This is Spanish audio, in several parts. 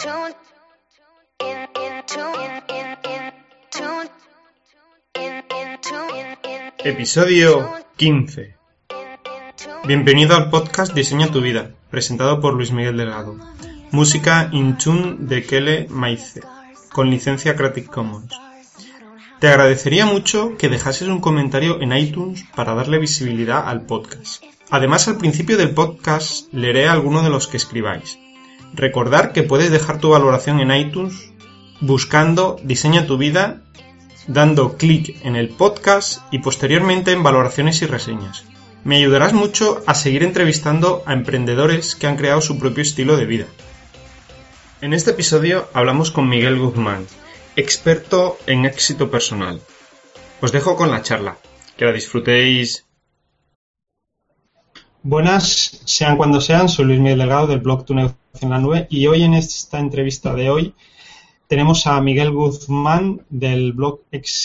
Episodio 15. Bienvenido al podcast Diseña tu vida, presentado por Luis Miguel Delgado. Música In Tune de Kele Maize, con licencia Creative Commons. Te agradecería mucho que dejases un comentario en iTunes para darle visibilidad al podcast. Además, al principio del podcast leeré alguno de los que escribáis. Recordar que puedes dejar tu valoración en iTunes buscando Diseña tu vida, dando clic en el podcast y posteriormente en valoraciones y reseñas. Me ayudarás mucho a seguir entrevistando a emprendedores que han creado su propio estilo de vida. En este episodio hablamos con Miguel Guzmán, experto en éxito personal. Os dejo con la charla. Que la disfrutéis. Buenas, sean cuando sean, soy Luis Miguel Delgado del blog Tu Negocio en la Nube y hoy en esta entrevista de hoy tenemos a Miguel Guzmán del blog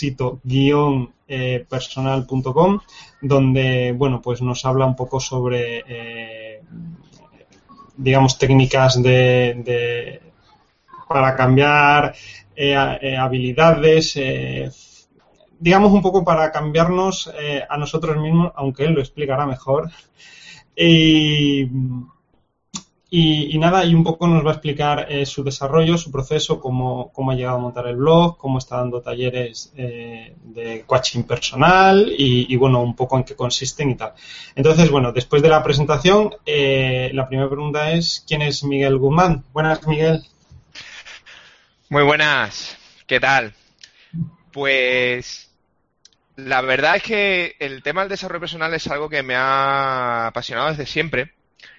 éxito-personal.com, donde pues nos habla un poco sobre técnicas para cambiar habilidades, un poco para cambiarnos a nosotros mismos, aunque él lo explicará mejor. Y nada, y un poco nos va a explicar su desarrollo, su proceso, cómo ha llegado a montar el blog, cómo está dando talleres de coaching personal y un poco en qué consisten y tal. Entonces, después de la presentación, la primera pregunta es, ¿quién es Miguel Guzmán? Buenas, Miguel. Muy buenas, ¿qué tal? Pues la verdad es que el tema del desarrollo personal es algo que me ha apasionado desde siempre.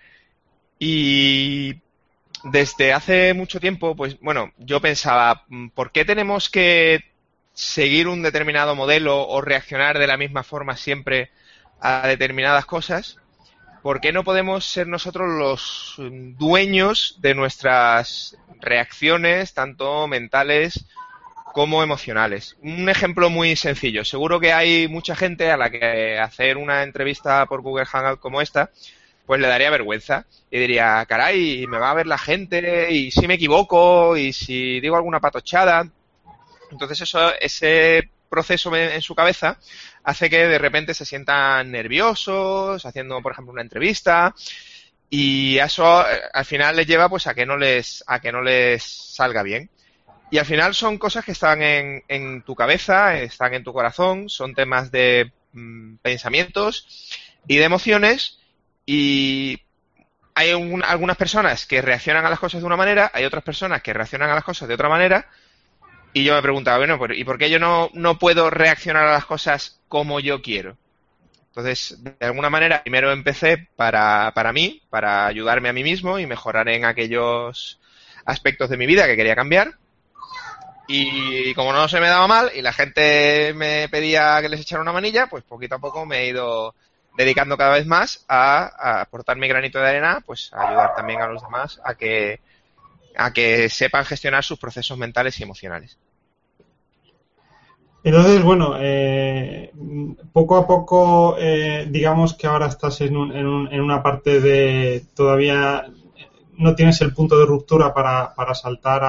Y desde hace mucho tiempo, yo pensaba, ¿por qué tenemos que seguir un determinado modelo o reaccionar de la misma forma siempre a determinadas cosas? ¿Por qué no podemos ser nosotros los dueños de nuestras reacciones, tanto mentales como emocionales? Un ejemplo muy sencillo. Seguro que hay mucha gente a la que hacer una entrevista por Google Hangout como esta pues le daría vergüenza y diría, caray, me va a ver la gente y si me equivoco y si digo alguna patochada. Entonces ese proceso en su cabeza hace que de repente se sientan nerviosos haciendo, por ejemplo, una entrevista y eso al final les lleva pues a que no les salga bien. Y al final son cosas que están en tu cabeza, están en tu corazón, son temas de pensamientos y de emociones. Y hay algunas personas que reaccionan a las cosas de una manera, hay otras personas que reaccionan a las cosas de otra manera, y yo me preguntaba, ¿y por qué yo no puedo reaccionar a las cosas como yo quiero? Entonces, de alguna manera, primero empecé para mí, para ayudarme a mí mismo y mejorar en aquellos aspectos de mi vida que quería cambiar. Y como no se me daba mal y la gente me pedía que les echara una manilla, pues poquito a poco me he ido dedicando cada vez más a aportar mi granito de arena, pues a ayudar también a los demás a que sepan gestionar sus procesos mentales y emocionales. Entonces, poco a poco, digamos que ahora estás en una parte de todavía no tienes el punto de ruptura para saltar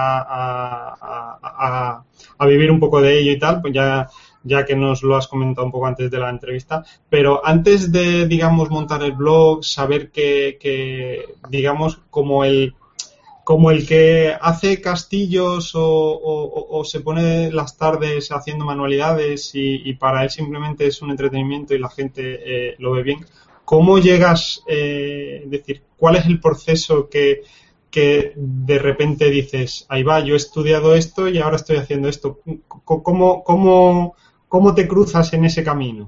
a vivir un poco de ello y tal, pues ya que nos lo has comentado un poco antes de la entrevista, pero antes de, montar el blog, saber que como el que hace castillos o se pone las tardes haciendo manualidades y para él simplemente es un entretenimiento y la gente lo ve bien, ¿cómo llegas, cuál es el proceso que de repente dices, ahí va, yo he estudiado esto y ahora estoy haciendo esto? ¿Cómo te cruzas en ese camino?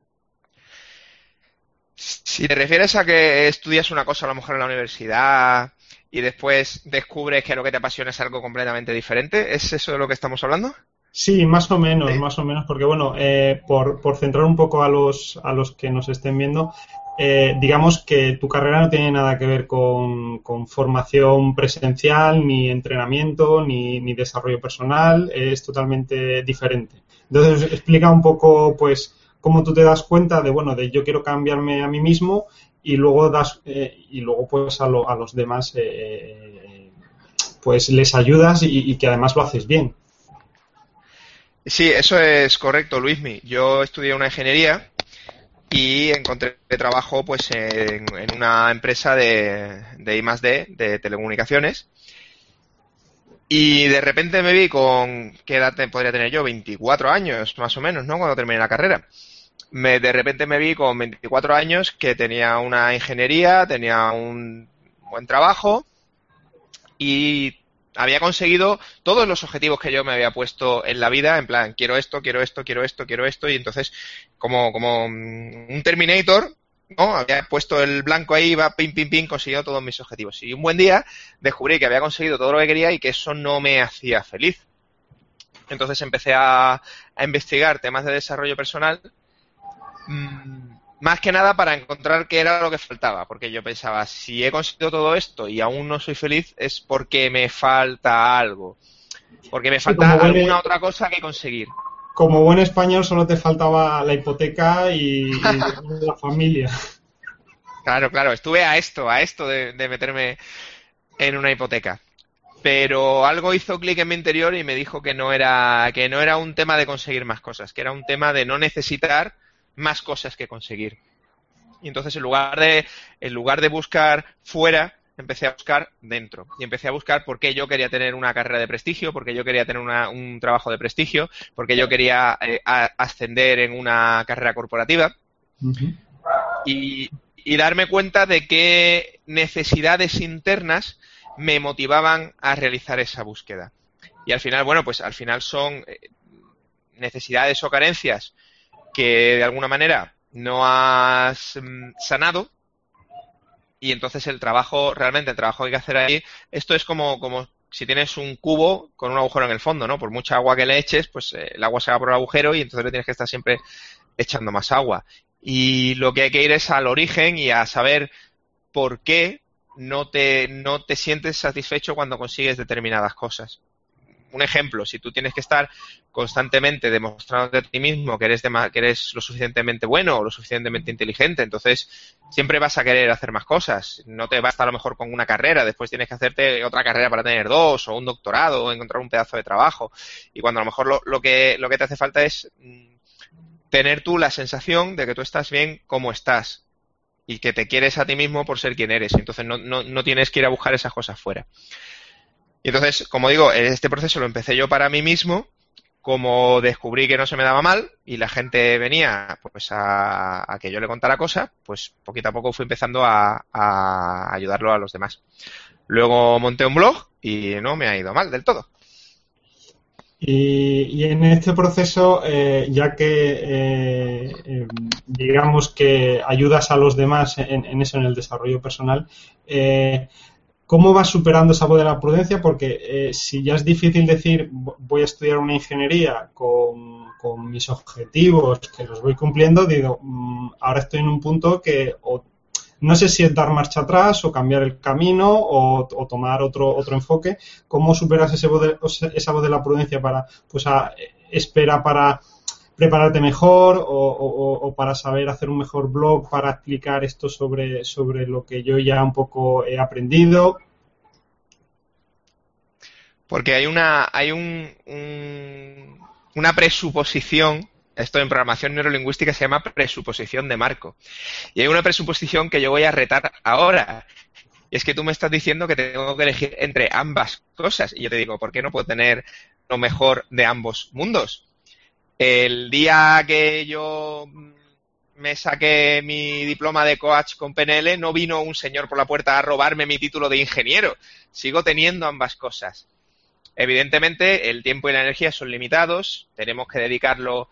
Si te refieres a que estudias una cosa a lo mejor en la universidad y después descubres que lo que te apasiona es algo completamente diferente, ¿es eso de lo que estamos hablando? Sí, más o menos, porque por centrar un poco a los que nos estén viendo, digamos que tu carrera no tiene nada que ver con formación presencial, ni entrenamiento, ni desarrollo personal, es totalmente diferente. Entonces, explica un poco, pues, cómo tú te das cuenta de yo quiero cambiarme a mí mismo y luego pues a los demás pues les ayudas y que además lo haces bien. Sí, eso es correcto, Luismi. Yo estudié una ingeniería y encontré trabajo pues en una empresa de I+D, de telecomunicaciones. Y de repente me vi con, ¿qué edad podría tener yo? 24 años, más o menos, ¿no? Cuando terminé la carrera. De repente me vi con 24 años que tenía una ingeniería, tenía un buen trabajo y había conseguido todos los objetivos que yo me había puesto en la vida, en plan, quiero esto, quiero esto, quiero esto, quiero esto, y entonces, como un Terminator, ¿no? Había puesto el blanco ahí, iba pim, pim, pim, consiguió todos mis objetivos. Y un buen día descubrí que había conseguido todo lo que quería y que eso no me hacía feliz. Entonces empecé a investigar temas de desarrollo personal, más que nada para encontrar qué era lo que faltaba, porque yo pensaba, si he conseguido todo esto y aún no soy feliz, es porque me falta algo, porque me falta alguna otra cosa que conseguir. Como buen español solo te faltaba la hipoteca y la familia. Claro, estuve a esto de meterme en una hipoteca. Pero algo hizo clic en mi interior y me dijo que no era un tema de conseguir más cosas, que era un tema de no necesitar más cosas que conseguir. Y entonces en lugar de buscar fuera, empecé a buscar dentro. Y empecé a buscar por qué yo quería tener una carrera de prestigio, por qué yo quería tener un trabajo de prestigio, por qué yo quería ascender en una carrera corporativa. Uh-huh. Y darme cuenta de qué necesidades internas me motivaban a realizar esa búsqueda. Y al final, bueno, pues al final son necesidades o carencias que de alguna manera no has sanado, y entonces el trabajo que hay que hacer ahí, esto es como si tienes un cubo con un agujero en el fondo, ¿no? Por mucha agua que le eches, pues el agua se va por el agujero y entonces le tienes que estar siempre echando más agua. Y lo que hay que ir es al origen y a saber por qué no te sientes satisfecho cuando consigues determinadas cosas. Un ejemplo, si tú tienes que estar constantemente demostrándote a ti mismo que eres lo suficientemente bueno o lo suficientemente inteligente, entonces siempre vas a querer hacer más cosas. No te basta a lo mejor con una carrera, después tienes que hacerte otra carrera para tener dos, o un doctorado, o encontrar un pedazo de trabajo. Y cuando a lo mejor lo que te hace falta es tener tú la sensación de que tú estás bien como estás y que te quieres a ti mismo por ser quien eres. Entonces no tienes que ir a buscar esas cosas fuera. Y entonces, como digo, este proceso lo empecé yo para mí mismo, como descubrí que no se me daba mal y la gente venía pues a que yo le contara cosas, pues poquito a poco fui empezando a ayudarlo a los demás. Luego monté un blog y no me ha ido mal del todo. Y en este proceso, ya que digamos que ayudas a los demás en eso, en el desarrollo personal, ¿cómo vas superando esa voz de la prudencia? Porque si ya es difícil decir voy a estudiar una ingeniería con mis objetivos, que los voy cumpliendo, digo, ahora estoy en un punto que no sé si es dar marcha atrás o cambiar el camino o tomar otro enfoque. ¿Cómo superas esa voz de la prudencia para, pues, espera para prepararte mejor o para saber hacer un mejor blog para explicar esto sobre lo que yo ya un poco he aprendido? Porque hay una presuposición, esto en programación neurolingüística se llama presuposición de marco. Y hay una presuposición que yo voy a retar ahora. Y es que tú me estás diciendo que tengo que elegir entre ambas cosas. Y yo te digo, ¿por qué no puedo tener lo mejor de ambos mundos? El día que yo me saqué mi diploma de coach con PNL, no vino un señor por la puerta a robarme mi título de ingeniero. Sigo teniendo ambas cosas. Evidentemente, el tiempo y la energía son limitados. Tenemos que dedicarlo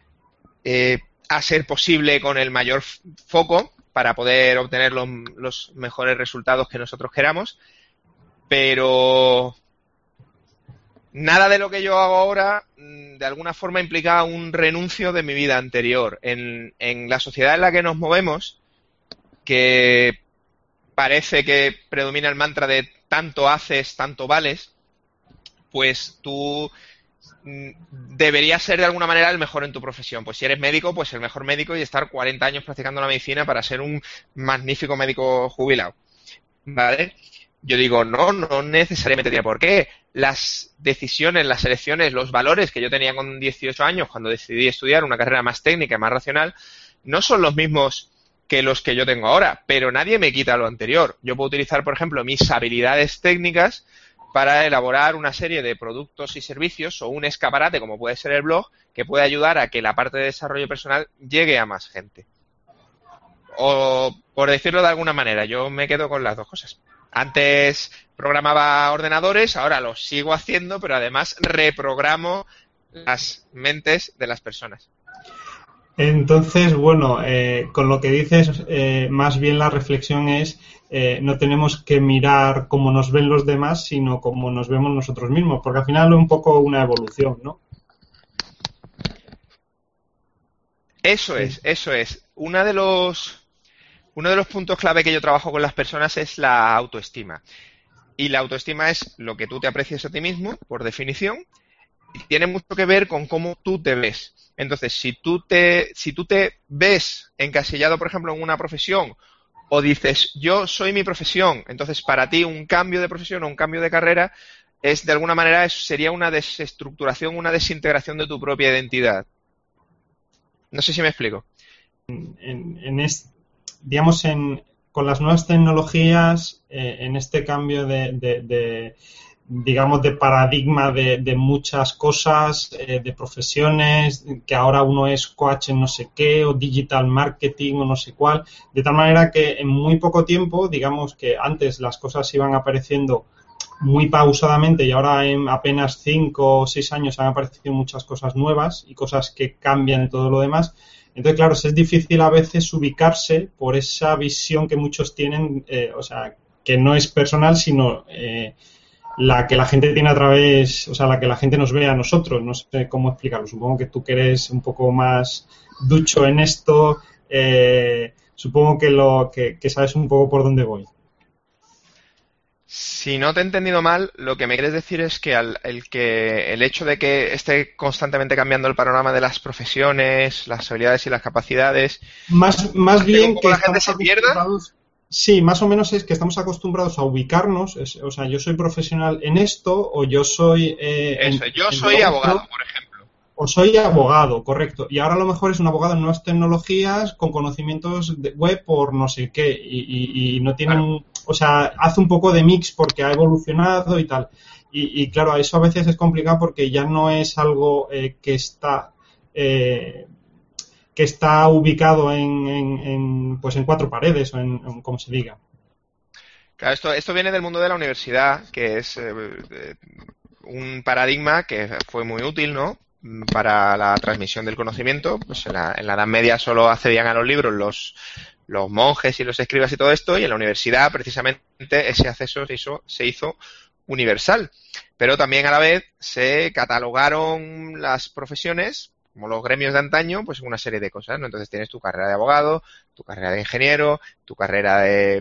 a ser posible con el mayor foco para poder obtener los mejores resultados que nosotros queramos. Pero nada de lo que yo hago ahora de alguna forma implica un renuncio de mi vida anterior. En la sociedad en la que nos movemos, que parece que predomina el mantra de tanto haces, tanto vales, pues tú deberías ser de alguna manera el mejor en tu profesión. Pues si eres médico, pues el mejor médico y estar 40 años practicando la medicina para ser un magnífico médico jubilado, ¿vale? Yo digo, no necesariamente tiene por qué. Las decisiones, las elecciones, los valores que yo tenía con 18 años cuando decidí estudiar una carrera más técnica y más racional, no son los mismos que los que yo tengo ahora, pero nadie me quita lo anterior. Yo puedo utilizar, por ejemplo, mis habilidades técnicas para elaborar una serie de productos y servicios o un escaparate, como puede ser el blog, que puede ayudar a que la parte de desarrollo personal llegue a más gente. O, por decirlo de alguna manera, yo me quedo con las dos cosas. Antes programaba ordenadores, ahora lo sigo haciendo, pero además reprogramo las mentes de las personas. Entonces, bueno, con lo que dices, más bien la reflexión es, no tenemos que mirar cómo nos ven los demás, sino cómo nos vemos nosotros mismos, porque al final es un poco una evolución, ¿no? Eso es. Uno de los puntos clave que yo trabajo con las personas es la autoestima. Y la autoestima es lo que tú te aprecias a ti mismo, por definición, y tiene mucho que ver con cómo tú te ves. Entonces, si tú te ves encasillado, por ejemplo, en una profesión, o dices, yo soy mi profesión, entonces para ti un cambio de profesión o un cambio de carrera es, de alguna manera, sería una desestructuración, una desintegración de tu propia identidad. No sé si me explico. Digamos, con las nuevas tecnologías, en este cambio digamos, de paradigma de muchas cosas, de profesiones, que ahora uno es coach en no sé qué, o digital marketing, o no sé cuál, de tal manera que en muy poco tiempo, digamos que antes las cosas iban apareciendo muy pausadamente y ahora en apenas 5 o 6 años han aparecido muchas cosas nuevas y cosas que cambian todo lo demás. Entonces, claro, es difícil a veces ubicarse por esa visión que muchos tienen, o sea, que no es personal, sino la que la gente tiene a través, o sea, la que la gente nos ve a nosotros. No sé cómo explicarlo. Supongo que tú que eres un poco más ducho en esto, supongo que sabes un poco por dónde voy. Si no te he entendido mal, lo que me quieres decir es que el hecho de que esté constantemente cambiando el panorama de las profesiones, las habilidades y las capacidades, Más hace que un bien poco que la gente estamos se pierda. acostumbrados. Sí, más o menos es que estamos acostumbrados a ubicarnos, o sea, yo soy profesional en esto o yo soy Eso, yo en lo soy abogado, otro. por ejemplo. O soy abogado, correcto. Y ahora a lo mejor es un abogado en nuevas tecnologías con conocimientos de web por no sé qué. Y no tiene Claro. o sea, hace un poco de mix porque ha evolucionado y tal. Y claro, eso a veces es complicado porque ya no es algo eh, que está ubicado pues en cuatro paredes o en como se diga. Claro, esto viene del mundo de la universidad, que es un paradigma que fue muy útil, ¿no? Para la transmisión del conocimiento. Pues en la Edad Media solo accedían a los libros los monjes y los escribas y todo esto, y en la universidad precisamente ese acceso se hizo universal. Pero también a la vez se catalogaron las profesiones, como los gremios de antaño, pues una serie de cosas, ¿no? Entonces tienes tu carrera de abogado, tu carrera de ingeniero, tu carrera de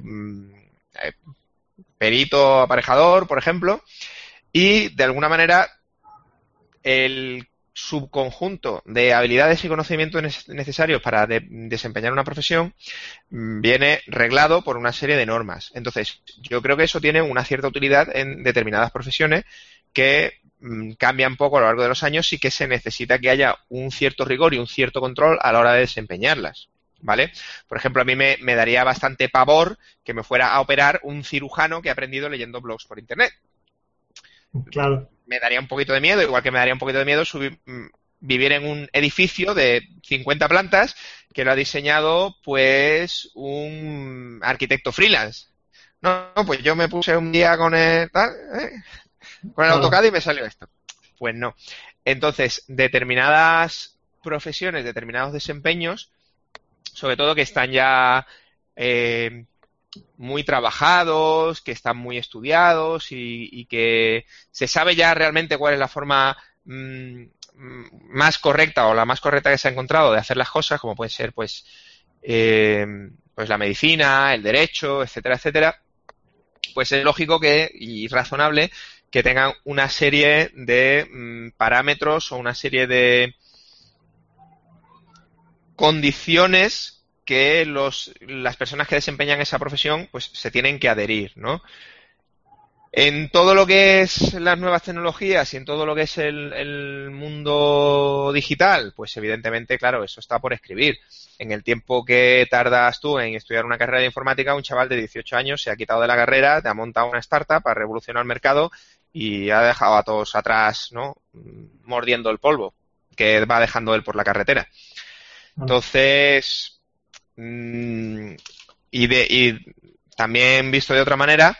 perito aparejador, por ejemplo, y de alguna manera el subconjunto de habilidades y conocimientos necesarios para desempeñar una profesión viene reglado por una serie de normas. Entonces, yo creo que eso tiene una cierta utilidad en determinadas profesiones que cambian poco a lo largo de los años y que se necesita que haya un cierto rigor y un cierto control a la hora de desempeñarlas. ¿Vale? Por ejemplo, a mí me daría bastante pavor que me fuera a operar un cirujano que ha aprendido leyendo blogs por internet. Claro. Me daría un poquito de miedo, igual que me daría un poquito de miedo vivir en un edificio de 50 plantas que lo ha diseñado pues un arquitecto freelance. No, pues yo me puse un día con con el Claro. AutoCAD y me salió esto. Pues no. Entonces, determinadas profesiones, determinados desempeños, sobre todo que están ya muy trabajados, que están muy estudiados y que se sabe ya realmente cuál es la forma más correcta o la más correcta que se ha encontrado de hacer las cosas, como puede ser pues la medicina, el derecho, etcétera, etcétera, pues es lógico y razonable que tengan una serie de parámetros o una serie de condiciones que las personas que desempeñan esa profesión pues se tienen que adherir, ¿no? En todo lo que es las nuevas tecnologías y en todo lo que es el mundo digital, pues evidentemente, claro, eso está por escribir. En el tiempo que tardas tú en estudiar una carrera de informática, un chaval de 18 años se ha quitado de la carrera, te ha montado una startup para revolucionar el mercado y ha dejado a todos atrás, ¿no? Mordiendo el polvo que va dejando él por la carretera. Entonces, y también visto de otra manera,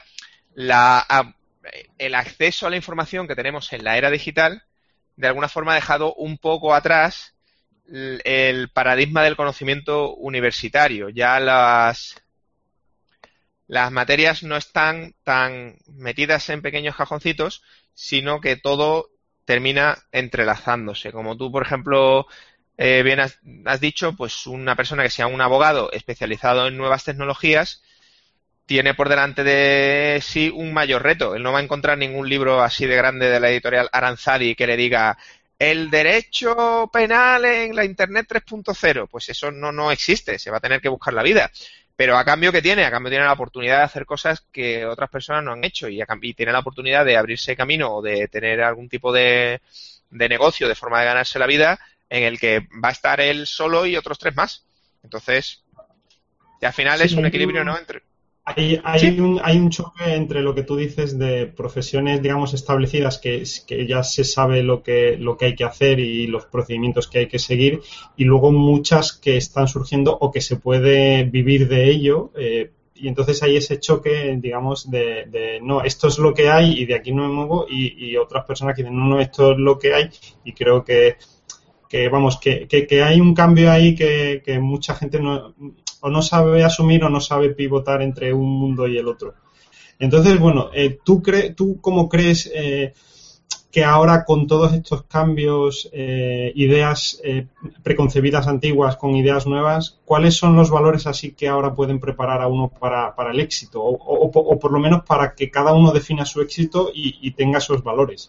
el acceso a la información que tenemos en la era digital, de alguna forma ha dejado un poco atrás el paradigma del conocimiento universitario. Ya las materias no están tan metidas en pequeños cajoncitos, sino que todo termina entrelazándose. Como tú, por ejemplo, bien has dicho, pues una persona que sea un abogado especializado en nuevas tecnologías tiene por delante de sí un mayor reto. Él no va a encontrar ningún libro así de grande de la editorial Aranzadi que le diga el derecho penal en la Internet 3.0. Pues eso no existe, se va a tener que buscar la vida. Pero a cambio, ¿qué tiene? A cambio tiene la oportunidad de hacer cosas que otras personas no han hecho y tiene la oportunidad de abrirse camino o de tener algún tipo de negocio, de forma de ganarse la vida, en el que va a estar él solo y otros 3 más. Entonces, al final es un equilibrio, ¿no? Hay un choque entre lo que tú dices de profesiones, digamos, establecidas que ya se sabe lo que hay que hacer y los procedimientos que hay que seguir, y luego muchas que están surgiendo o que se puede vivir de ello, y entonces hay ese choque, digamos, de no, esto es lo que hay y de aquí no me muevo, y otras personas que dicen, no, esto es lo que hay, y creo que vamos, que hay un cambio ahí que mucha gente o no sabe asumir o no sabe pivotar entre un mundo y el otro. Entonces, bueno, ¿tú cómo crees que ahora con todos estos cambios, ideas preconcebidas antiguas con ideas nuevas, cuáles son los valores así que ahora pueden preparar a uno para el éxito? O por lo menos para que cada uno defina su éxito y tenga esos valores.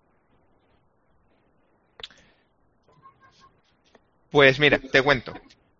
Pues mira, te cuento.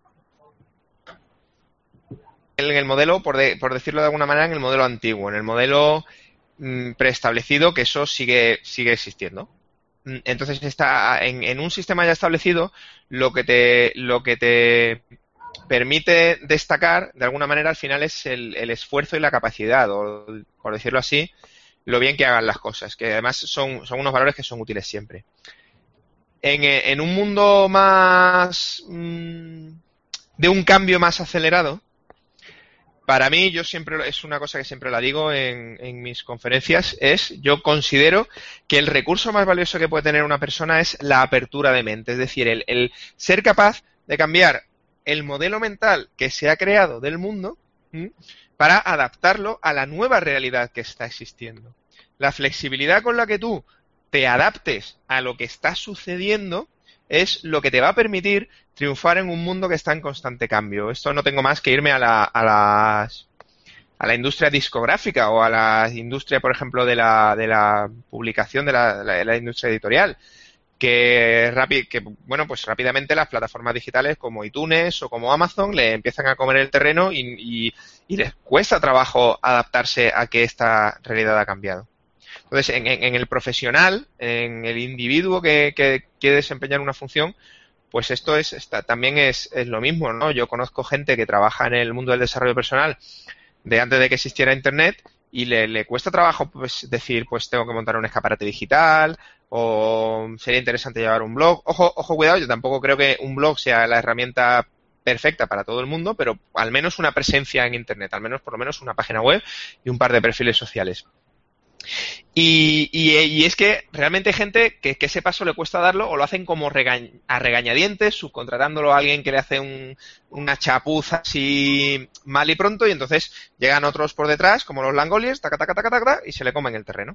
En el modelo, por decirlo de alguna manera, en el modelo antiguo, en el modelo preestablecido, que eso sigue existiendo. Entonces está en un sistema ya establecido, lo que te permite destacar, de alguna manera, al final es el esfuerzo y la capacidad, o por decirlo así, lo bien que hagan las cosas, que además son unos valores que son útiles siempre. En un mundo más de un cambio más acelerado, para mí, yo siempre, es una cosa que siempre la digo en mis conferencias, yo considero que el recurso más valioso que puede tener una persona es la apertura de mente, es decir, el ser capaz de cambiar el modelo mental que se ha creado del mundo para adaptarlo a la nueva realidad que está existiendo. La flexibilidad con la que tú te adaptes a lo que está sucediendo es lo que te va a permitir triunfar en un mundo que está en constante cambio. Esto no tengo más que irme a la industria discográfica o a la industria, por ejemplo, de la publicación, de la industria editorial, que bueno, pues rápidamente las plataformas digitales como iTunes o como Amazon le empiezan a comer el terreno y les cuesta trabajo adaptarse a que esta realidad ha cambiado. Entonces, en el profesional, en el individuo que quiere desempeñar una función, pues esto también es lo mismo, ¿no? Yo conozco gente que trabaja en el mundo del desarrollo personal de antes de que existiera Internet y le cuesta trabajo pues decir, pues tengo que montar un escaparate digital o sería interesante llevar un blog. Ojo, cuidado, yo tampoco creo que un blog sea la herramienta perfecta para todo el mundo, pero al menos una presencia en Internet, por lo menos una página web y un par de perfiles sociales. Y es que realmente hay gente que ese paso le cuesta darlo o lo hacen como a regañadientes, subcontratándolo a alguien que le hace una chapuza así mal y pronto, y entonces llegan otros por detrás, como los langoliers, taca, y se le comen el terreno.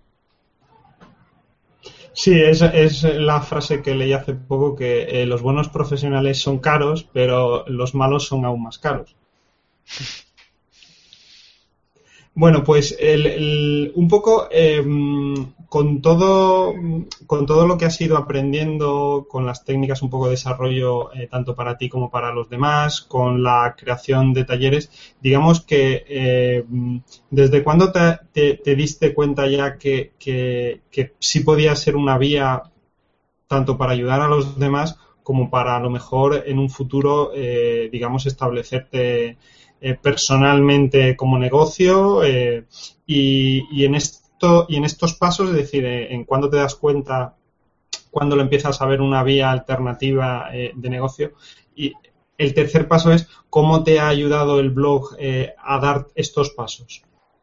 Sí, es la frase que leí hace poco, que los buenos profesionales son caros, pero los malos son aún más caros. Bueno, pues un poco con todo lo que has ido aprendiendo, con las técnicas un poco de desarrollo tanto para ti como para los demás, con la creación de talleres, digamos que ¿desde cuándo te diste cuenta ya que sí podía ser una vía tanto para ayudar a los demás como para a lo mejor en un futuro, digamos, establecerte personalmente como negocio y en estos pasos, es decir, en cuándo te das cuenta, cuándo lo empiezas a ver una vía alternativa de negocio. Y el tercer paso es cómo te ha ayudado el blog a dar estos pasos.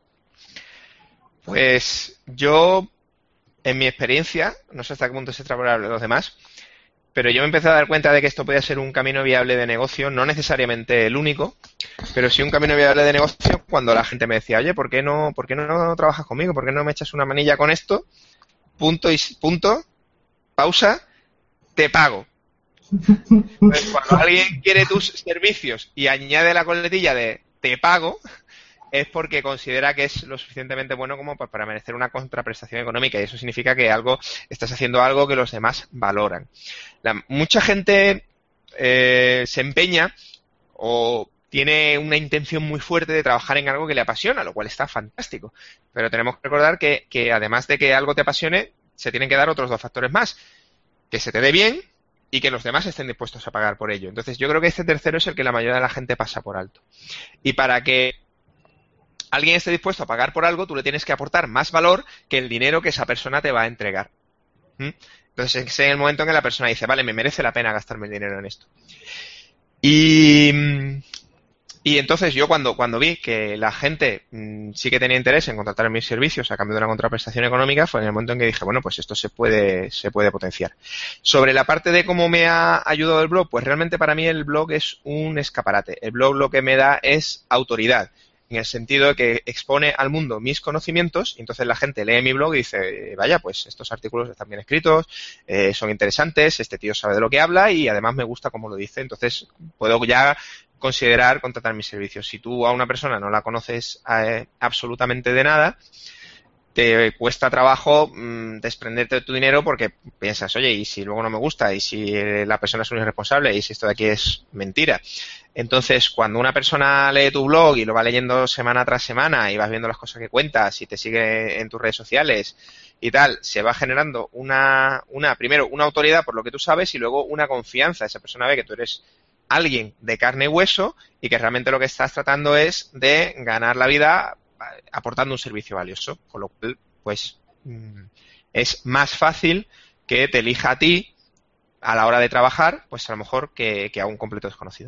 Pues yo, en mi experiencia, no sé hasta qué punto es extrapolable a los demás, pero yo me empecé a dar cuenta de que esto podía ser un camino viable de negocio, no necesariamente el único, pero sí un camino viable de negocio cuando la gente me decía, oye, ¿por qué no trabajas conmigo? ¿Por qué no me echas una manilla con esto? Punto y punto, pausa, te pago. Entonces, cuando alguien quiere tus servicios y añade la coletilla de te pago, es porque considera que es lo suficientemente bueno como para merecer una contraprestación económica, y eso significa que estás haciendo algo que los demás valoran. Mucha gente se empeña o tiene una intención muy fuerte de trabajar en algo que le apasiona, lo cual está fantástico. Pero tenemos que recordar que además de que algo te apasione, se tienen que dar otros dos factores más. Que se te dé bien y que los demás estén dispuestos a pagar por ello. Entonces yo creo que este tercero es el que la mayoría de la gente pasa por alto. Y para que alguien esté dispuesto a pagar por algo, tú le tienes que aportar más valor que el dinero que esa persona te va a entregar. Entonces es en el momento en que la persona dice, vale, me merece la pena gastarme el dinero en esto. Y entonces yo cuando vi que la gente sí que tenía interés en contratar mis servicios a cambio de una contraprestación económica, fue en el momento en que dije, bueno, pues esto se puede potenciar. Sobre la parte de cómo me ha ayudado el blog, pues realmente para mí el blog es un escaparate. El blog lo que me da es autoridad, en el sentido de que expone al mundo mis conocimientos, y entonces la gente lee mi blog y dice, vaya, pues estos artículos están bien escritos, son interesantes, este tío sabe de lo que habla y además me gusta cómo lo dice, entonces puedo ya considerar contratar mis servicios. Si tú a una persona no la conoces absolutamente de nada, te cuesta trabajo desprenderte de tu dinero porque piensas, oye, ¿y si luego no me gusta? ¿Y si la persona es un irresponsable? ¿Y si esto de aquí es mentira? Entonces, cuando una persona lee tu blog y lo va leyendo semana tras semana y vas viendo las cosas que cuentas y te sigue en tus redes sociales y tal, se va generando primero una autoridad por lo que tú sabes y luego una confianza. Esa persona ve que tú eres alguien de carne y hueso y que realmente lo que estás tratando es de ganar la vida aportando un servicio valioso, con lo cual pues es más fácil que te elija a ti a la hora de trabajar, pues a lo mejor que a un completo desconocido.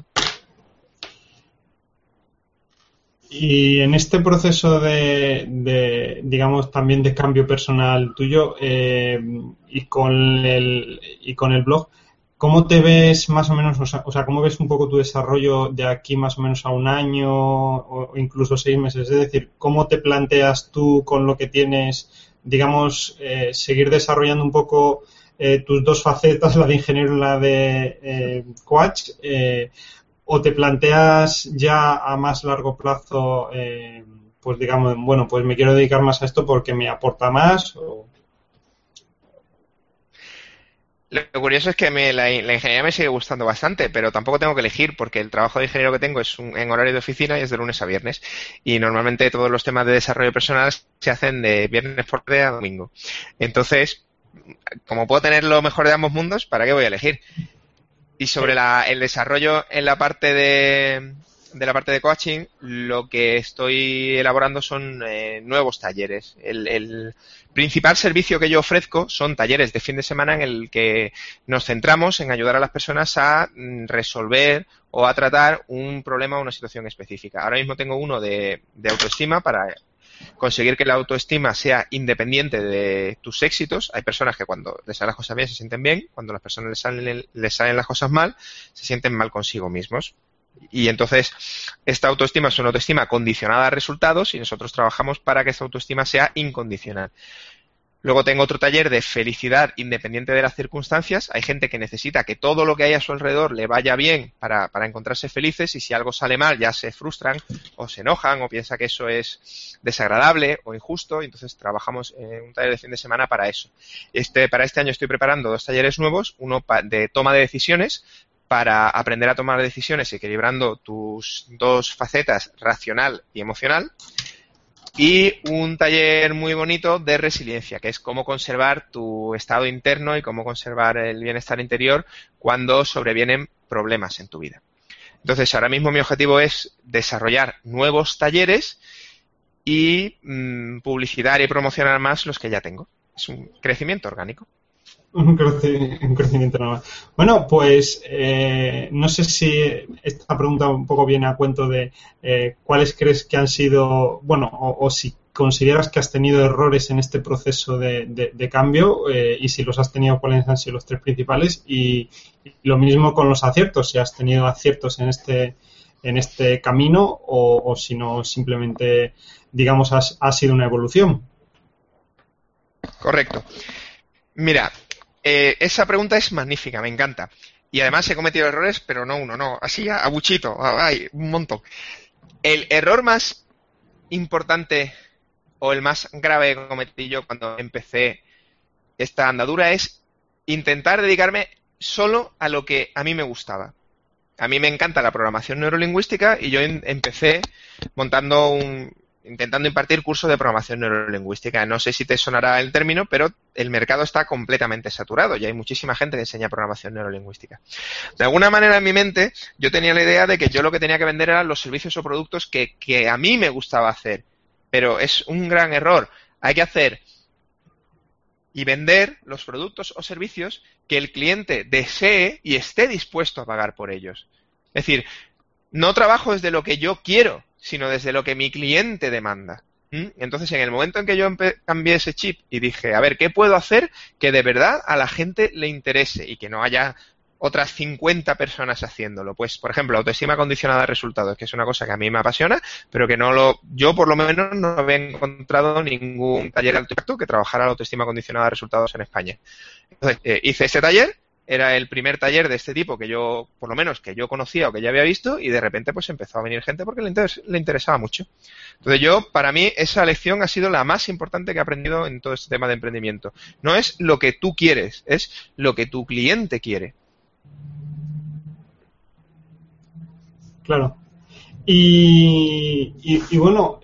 Y en este proceso digamos, también de cambio personal tuyo y con el blog, ¿cómo te ves más o menos, o sea, cómo ves un poco tu desarrollo de aquí más o menos a un año o incluso 6 meses? Es decir, ¿cómo te planteas tú con lo que tienes, digamos, seguir desarrollando un poco tus dos facetas, la de ingeniero y la de coach? ¿O te planteas ya a más largo plazo, pues digamos, bueno, pues me quiero dedicar más a esto porque me aporta más? Lo curioso es que la ingeniería me sigue gustando bastante, pero tampoco tengo que elegir porque el trabajo de ingeniero que tengo es en horario de oficina y es de lunes a viernes. Y normalmente todos los temas de desarrollo personal se hacen de viernes por tarde a domingo. Entonces, como puedo tener lo mejor de ambos mundos, ¿para qué voy a elegir? Y sobre el desarrollo en la parte de la parte de coaching, lo que estoy elaborando son nuevos talleres. El principal servicio que yo ofrezco son talleres de fin de semana en el que nos centramos en ayudar a las personas a resolver o a tratar un problema o una situación específica. Ahora mismo tengo uno de autoestima para conseguir que la autoestima sea independiente de tus éxitos. Hay personas que cuando les salen las cosas bien se sienten bien, cuando a las personas les salen las cosas mal, se sienten mal consigo mismos. Y entonces esta autoestima es una autoestima condicionada a resultados y nosotros trabajamos para que esta autoestima sea incondicional. Luego tengo otro taller de felicidad independiente de las circunstancias. Hay gente que necesita que todo lo que hay a su alrededor le vaya bien para encontrarse felices, y si algo sale mal ya se frustran o se enojan o piensa que eso es desagradable o injusto, y entonces trabajamos en un taller de fin de semana para eso. Para este año estoy preparando 2 talleres nuevos, uno de toma de decisiones, para aprender a tomar decisiones equilibrando tus 2 facetas, racional y emocional. Y un taller muy bonito de resiliencia, que es cómo conservar tu estado interno y cómo conservar el bienestar interior cuando sobrevienen problemas en tu vida. Entonces, ahora mismo mi objetivo es desarrollar nuevos talleres y publicitar y promocionar más los que ya tengo. Es un crecimiento orgánico. Un crecimiento normal. Bueno, pues no sé si esta pregunta un poco viene a cuento de cuáles crees que han sido, bueno, o si consideras que has tenido errores en este proceso de cambio, y si los has tenido, cuáles han sido los 3 principales, y lo mismo con los aciertos, si has tenido aciertos en este camino o si no, simplemente, digamos, ha sido una evolución. Correcto. Mira, esa pregunta es magnífica, me encanta. Y además he cometido errores, pero no uno, no, así a buchito, hay un montón. El error más importante o el más grave que cometí yo cuando empecé esta andadura es intentar dedicarme solo a lo que a mí me gustaba. A mí me encanta la programación neurolingüística y yo empecé intentando impartir cursos de programación neurolingüística. No sé si te sonará el término, pero el mercado está completamente saturado y hay muchísima gente que enseña programación neurolingüística. De alguna manera en mi mente yo tenía la idea de que yo lo que tenía que vender eran los servicios o productos que a mí me gustaba hacer, pero es un gran error. Hay que hacer y vender los productos o servicios que el cliente desee y esté dispuesto a pagar por ellos. Es decir, no trabajo desde lo que yo quiero, sino desde lo que mi cliente demanda. Entonces, en el momento en que yo cambié ese chip y dije, a ver, ¿qué puedo hacer que de verdad a la gente le interese y que no haya otras 50 personas haciéndolo? Pues, por ejemplo, autoestima condicionada a resultados, que es una cosa que a mí me apasiona, pero que yo por lo menos no había encontrado ningún taller de alto impacto que trabajara la autoestima condicionada a resultados en España. Entonces, hice ese taller. Era el primer taller de este tipo que yo, por lo menos, que yo conocía o que ya había visto, y de repente pues empezó a venir gente porque le interesaba mucho. Entonces para mí, esa lección ha sido la más importante que he aprendido en todo este tema de emprendimiento. No es lo que tú quieres, es lo que tu cliente quiere. Claro. Y bueno,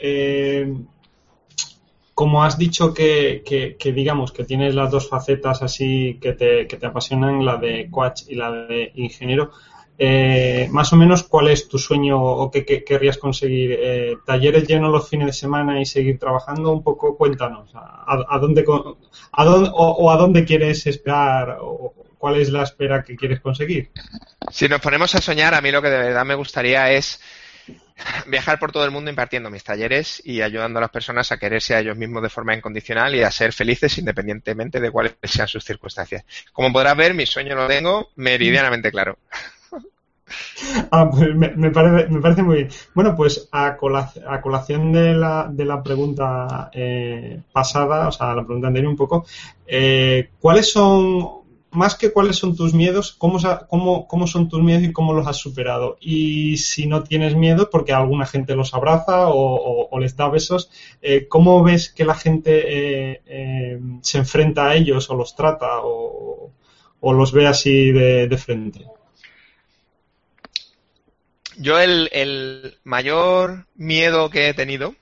como has dicho que digamos que tienes las 2 facetas así que te apasionan, la de coach y la de ingeniero, más o menos, ¿cuál es tu sueño o qué querrías conseguir? ¿Talleres llenos los fines de semana y seguir trabajando? Un poco, cuéntanos, ¿a dónde quieres esperar o cuál es la espera que quieres conseguir? Si nos ponemos a soñar, a mí lo que de verdad me gustaría es viajar por todo el mundo impartiendo mis talleres y ayudando a las personas a quererse a ellos mismos de forma incondicional y a ser felices independientemente de cuáles sean sus circunstancias. Como podrás ver, mi sueño lo tengo meridianamente claro. Pues me parece muy bien. Bueno, pues a colación de la pregunta pasada, o sea, la pregunta anterior un poco, ¿cuáles son, más que cuáles son tus miedos, cómo son tus miedos y cómo los has superado? Y si no tienes miedo, porque alguna gente los abraza o les da besos, ¿cómo ves que la gente se enfrenta a ellos o los trata o los ve así de frente? Yo el mayor miedo que he tenido,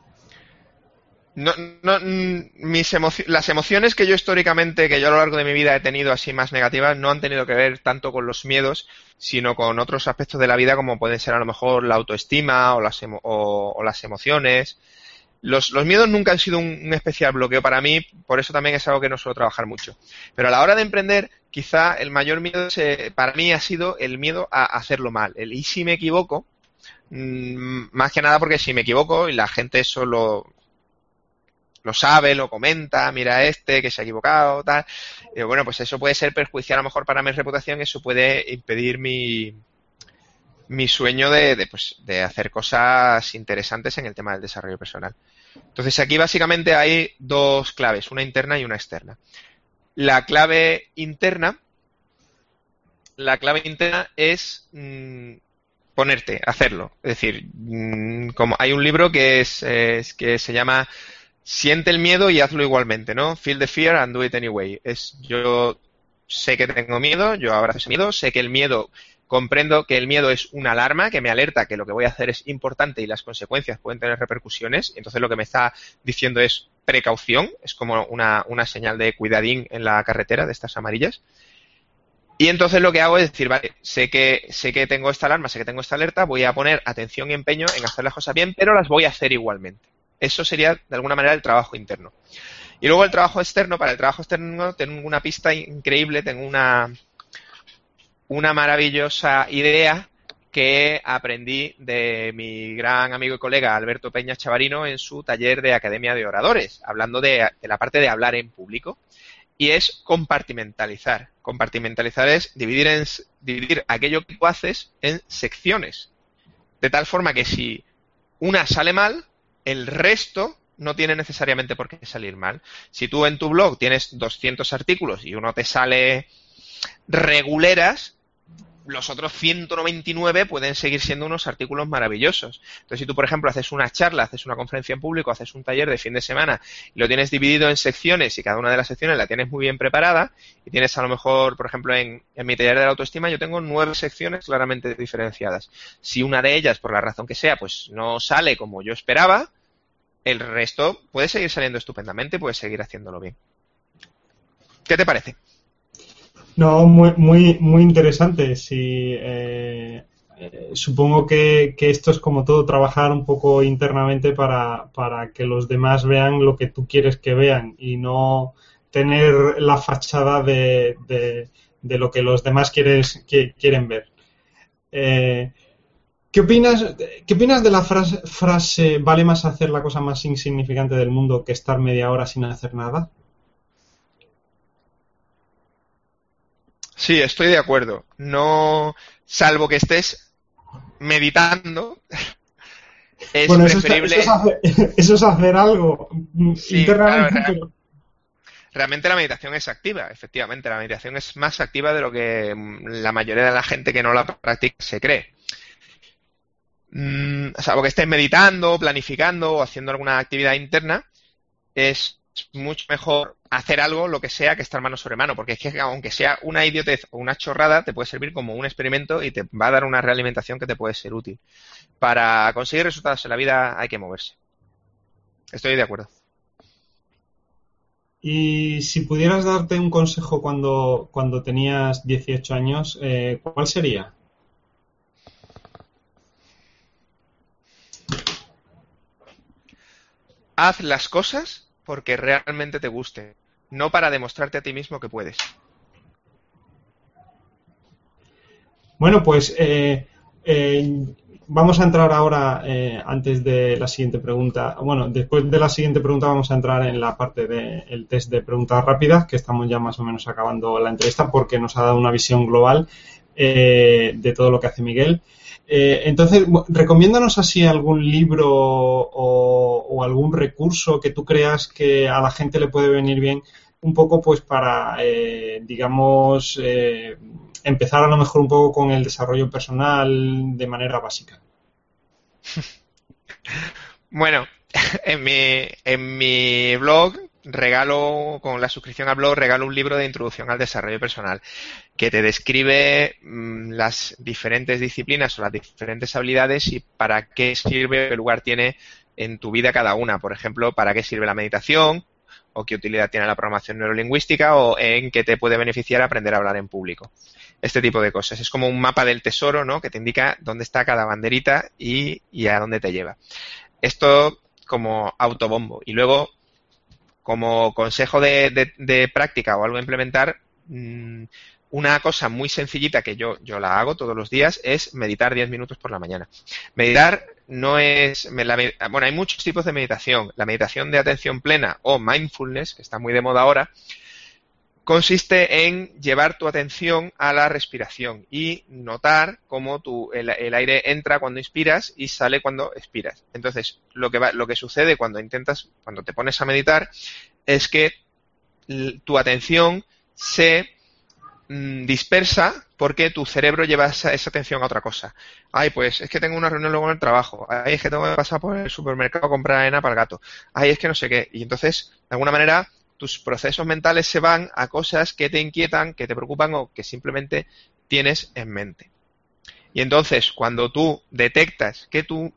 las emociones que yo históricamente, que yo a lo largo de mi vida he tenido así más negativas, no han tenido que ver tanto con los miedos, sino con otros aspectos de la vida, como pueden ser a lo mejor la autoestima o las emociones. Los miedos nunca han sido un especial bloqueo para mí, por eso también es algo que no suelo trabajar mucho. Pero a la hora de emprender, quizá el mayor miedo para mí ha sido el miedo a hacerlo mal. ¿Y si me equivoco? Más que nada porque si me equivoco y la gente solo lo sabe, lo comenta, mira que se ha equivocado, tal. Bueno, pues eso puede ser perjudicial a lo mejor para mi reputación, eso puede impedir mi sueño de hacer cosas interesantes en el tema del desarrollo personal. Entonces aquí básicamente hay dos claves, una interna y una externa. La clave interna es ponerte, hacerlo. Es decir, como hay un libro que que se llama Siente el miedo y hazlo igualmente, ¿no? Feel the fear and do it anyway. Yo sé que tengo miedo, yo abrazo ese miedo, sé que el miedo, comprendo que el miedo es una alarma que me alerta que lo que voy a hacer es importante y las consecuencias pueden tener repercusiones. Entonces lo que me está diciendo es precaución, es como una señal de cuidadín en la carretera de estas amarillas. Y entonces lo que hago es decir, vale, sé que tengo esta alarma, sé que tengo esta alerta, voy a poner atención y empeño en hacer las cosas bien, pero las voy a hacer igualmente. Eso sería, de alguna manera, el trabajo interno. Y luego el trabajo externo, para el trabajo externo tengo una pista increíble, tengo una maravillosa idea que aprendí de mi gran amigo y colega Alberto Peña Chavarino en su taller de Academia de Oradores, hablando de la parte de hablar en público. Y es compartimentalizar. Compartimentalizar es dividir aquello que tú haces en secciones. De tal forma que si una sale mal, el resto no tiene necesariamente por qué salir mal. Si tú en tu blog tienes 200 artículos y uno te sale reguleras, los otros 199 pueden seguir siendo unos artículos maravillosos. Entonces, si tú, por ejemplo, haces una charla, haces una conferencia en público, haces un taller de fin de semana y lo tienes dividido en secciones y cada una de las secciones la tienes muy bien preparada y tienes a lo mejor, por ejemplo, en mi taller de la autoestima yo tengo 9 secciones claramente diferenciadas. Si una de ellas, por la razón que sea, pues no sale como yo esperaba, el resto puede seguir saliendo estupendamente, puedes seguir haciéndolo bien. ¿Qué te parece? No, muy interesante. Sí, supongo que esto es como todo, trabajar un poco internamente para que los demás vean lo que tú quieres que vean y no tener la fachada de lo que los demás quieren ver. ¿Qué opinas de la frase vale más hacer la cosa más insignificante del mundo que estar media hora sin hacer nada? Sí, estoy de acuerdo. No, salvo que estés meditando, es bueno, preferible. Eso es hacer algo Sí, internamente, claro, pero... realmente la meditación es activa, efectivamente. La meditación es más activa de lo que la mayoría de la gente que no la practica se cree. Salvo que estés meditando, planificando o haciendo alguna actividad interna, es mucho mejor hacer algo, lo que sea, que estar mano sobre mano, porque es que aunque sea una idiotez o una chorrada, te puede servir como un experimento y te va a dar una realimentación que te puede ser útil. Para conseguir resultados en la vida hay que moverse. Estoy de acuerdo. Y si pudieras darte un consejo cuando tenías 18 años, ¿cuál sería? Haz las cosas porque realmente te gusten, no para demostrarte a ti mismo que puedes. Bueno, pues vamos a entrar ahora, antes de la siguiente pregunta. Bueno, después de la siguiente pregunta vamos a entrar en la parte del test de preguntas rápidas, que estamos ya más o menos acabando la entrevista porque nos ha dado una visión global de todo lo que hace Miguel. Entonces, recomiéndanos así algún libro o algún recurso que tú creas que a la gente le puede venir bien, un poco pues para, digamos, empezar a lo mejor un poco con el desarrollo personal de manera básica. Bueno, en mi blog regalo, con la suscripción al blog, regalo un libro de introducción al desarrollo personal que te describe las diferentes disciplinas o las diferentes habilidades y para qué sirve, qué lugar tiene en tu vida cada una. Por ejemplo, para qué sirve la meditación o qué utilidad tiene la programación neurolingüística o en qué te puede beneficiar aprender a hablar en público. Este tipo de cosas. Es como un mapa del tesoro, ¿no? Que te indica dónde está cada banderita y a dónde te lleva. Esto como autobombo. Y luego, como consejo de práctica o algo a implementar, una cosa muy sencillita que yo la hago todos los días es meditar 10 minutos por la mañana. Meditar no es... Bueno, hay muchos tipos de meditación. La meditación de atención plena o mindfulness, que está muy de moda ahora, consiste en llevar tu atención a la respiración y notar cómo el aire entra cuando inspiras y sale cuando expiras. Entonces, lo que sucede cuando te pones a meditar, es que tu atención se dispersa porque tu cerebro lleva esa atención a otra cosa. Ay, pues es que tengo una reunión luego en el trabajo. Ay, es que tengo que pasar por el supermercado a comprar arena para el gato. Ay, es que no sé qué. Y entonces, de alguna manera, tus procesos mentales se van a cosas que te inquietan, que te preocupan o que simplemente tienes en mente. Y entonces, cuando tú detectas que tu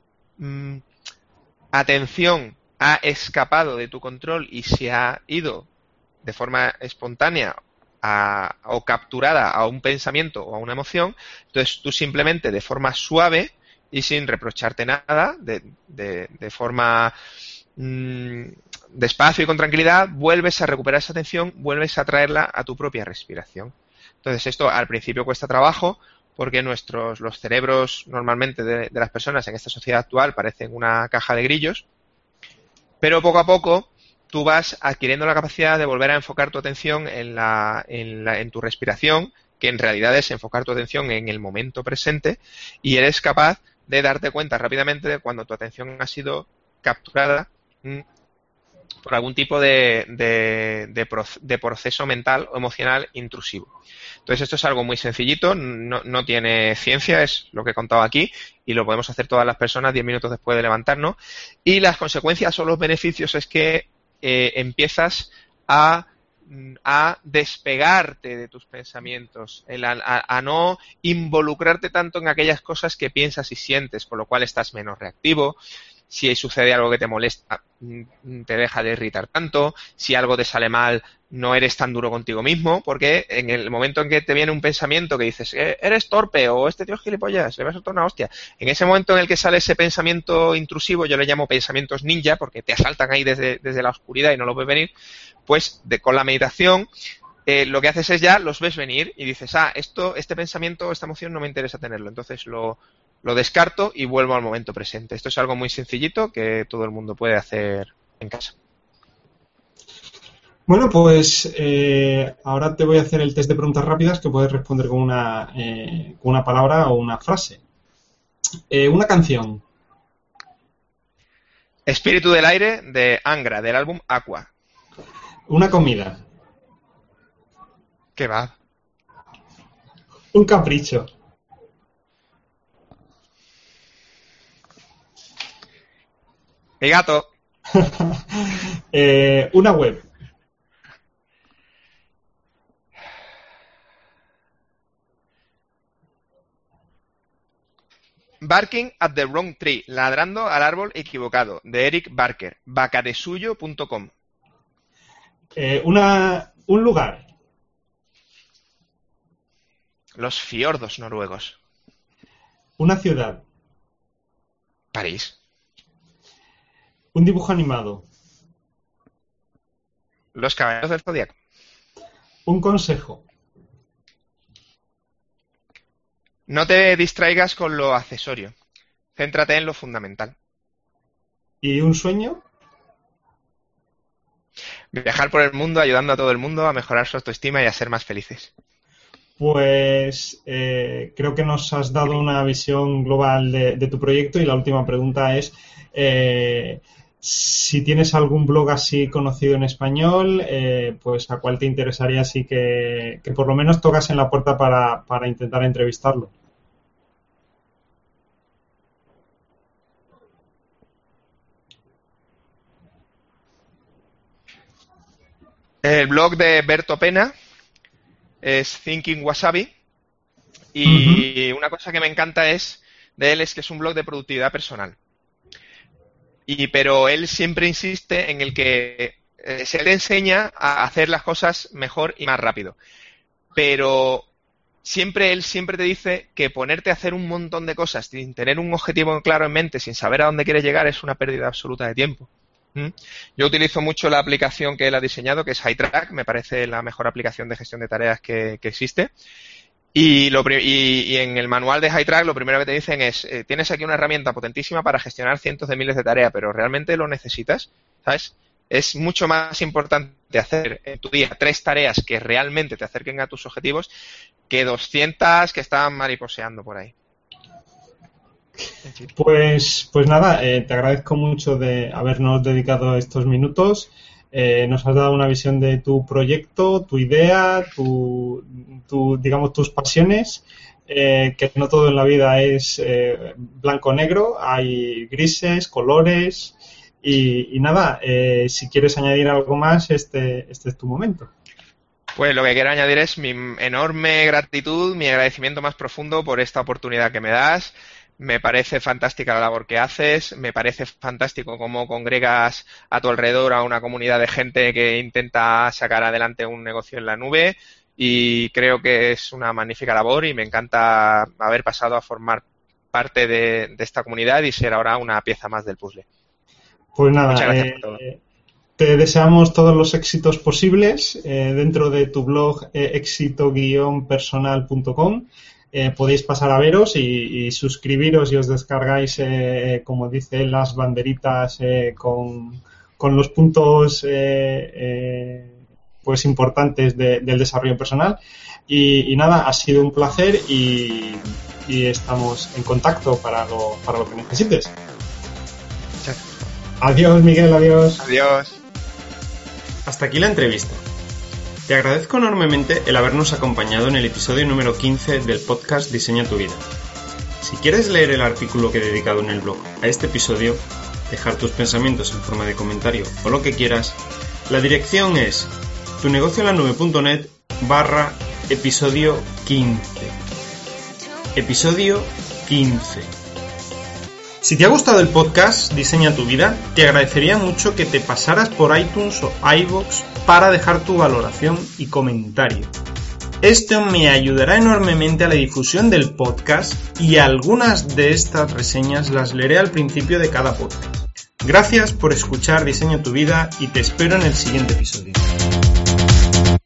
atención ha escapado de tu control y se ha ido de forma espontánea o capturada a un pensamiento o a una emoción, entonces tú simplemente de forma suave y sin reprocharte nada, de forma despacio y con tranquilidad, vuelves a recuperar esa atención, vuelves a traerla a tu propia respiración. Entonces esto al principio cuesta trabajo porque los cerebros normalmente de las personas en esta sociedad actual parecen una caja de grillos, pero poco a poco tú vas adquiriendo la capacidad de volver a enfocar tu atención en tu respiración, que en realidad es enfocar tu atención en el momento presente, y eres capaz de darte cuenta rápidamente de cuando tu atención ha sido capturada por algún tipo de proceso mental o emocional intrusivo. Entonces esto es algo muy sencillito, no tiene ciencia, es lo que he contado aquí, y lo podemos hacer todas las personas 10 minutos después de levantarnos. Y las consecuencias o los beneficios es que empiezas a despegarte de tus pensamientos, a no involucrarte tanto en aquellas cosas que piensas y sientes, con lo cual estás menos reactivo. Si sucede algo que te molesta, te deja de irritar tanto. Si algo te sale mal, no eres tan duro contigo mismo, porque en el momento en que te viene un pensamiento que dices, eres torpe, o este tío es gilipollas, le vas a soltar una hostia. En ese momento en el que sale ese pensamiento intrusivo, yo le llamo pensamientos ninja, porque te asaltan ahí desde la oscuridad y no los ves venir, pues con la meditación lo que haces es ya los ves venir y dices, este pensamiento, esta emoción no me interesa tenerlo, entonces lo descarto y vuelvo al momento presente. Esto es algo muy sencillito que todo el mundo puede hacer en casa. Bueno, pues ahora te voy a hacer el test de preguntas rápidas que puedes responder con una palabra o una frase. Una canción. Espíritu del aire, de Angra, del álbum Aqua. Una comida. ¿Qué va? Un capricho. Mi gato. Una web. Barking at the wrong tree, ladrando al árbol equivocado, de Eric Barker, bacadesuyo.com. Un lugar. Los fiordos noruegos. Una ciudad. París. Un dibujo animado. Los caballeros del zodiaco. Un consejo. No te distraigas con lo accesorio. Céntrate en lo fundamental. ¿Y un sueño? Viajar por el mundo ayudando a todo el mundo a mejorar su autoestima y a ser más felices. Pues creo que nos has dado una visión global de tu proyecto y la última pregunta es si tienes algún blog así conocido en español, pues a cuál te interesaría así que por lo menos tocas en la puerta para intentar entrevistarlo. El blog de Berto Pena es Thinking Wasabi y una cosa que me encanta de él es que es un blog de productividad personal. Pero él siempre insiste en el que se le enseña a hacer las cosas mejor y más rápido. Pero él siempre te dice que ponerte a hacer un montón de cosas sin tener un objetivo claro en mente, sin saber a dónde quieres llegar, es una pérdida absoluta de tiempo. Yo utilizo mucho la aplicación que él ha diseñado, que es HighTrack, me parece la mejor aplicación de gestión de tareas que existe. Y en el manual de HighTrack lo primero que te dicen es, tienes aquí una herramienta potentísima para gestionar cientos de miles de tareas, pero ¿realmente lo necesitas? ¿Sabes? Es mucho más importante hacer en tu día 3 tareas que realmente te acerquen a tus objetivos que 200 que estaban mariposeando por ahí. Pues nada, te agradezco mucho de habernos dedicado estos minutos. Nos has dado una visión de tu proyecto, tu idea, digamos, tus pasiones, que no todo en la vida es blanco-negro, hay grises, colores y nada, si quieres añadir algo más, este es tu momento. Pues lo que quiero añadir es mi enorme gratitud, mi agradecimiento más profundo por esta oportunidad que me das. Me parece fantástica la labor que haces, me parece fantástico cómo congregas a tu alrededor a una comunidad de gente que intenta sacar adelante un negocio en la nube y creo que es una magnífica labor y me encanta haber pasado a formar parte de esta comunidad y ser ahora una pieza más del puzzle. Pues nada, muchas gracias por todo. Te deseamos todos los éxitos posibles dentro de tu blog éxito-personal.com. Podéis pasar a veros y suscribiros y os descargáis, como dice, las banderitas con los puntos pues importantes del desarrollo personal. Y nada, ha sido un placer y estamos en contacto para lo que necesites. Adiós, Miguel, adiós. Adiós. Hasta aquí la entrevista. Te agradezco enormemente el habernos acompañado en el episodio número 15 del podcast Diseña tu vida. Si quieres leer el artículo que he dedicado en el blog a este episodio, dejar tus pensamientos en forma de comentario o lo que quieras, la dirección es tunegocioenlanube.net/episodio 15. Episodio 15. Si te ha gustado el podcast Diseña tu vida, te agradecería mucho que te pasaras por iTunes o iVoox para dejar tu valoración y comentario. Esto me ayudará enormemente a la difusión del podcast y algunas de estas reseñas las leeré al principio de cada podcast. Gracias por escuchar Diseña tu vida y te espero en el siguiente episodio.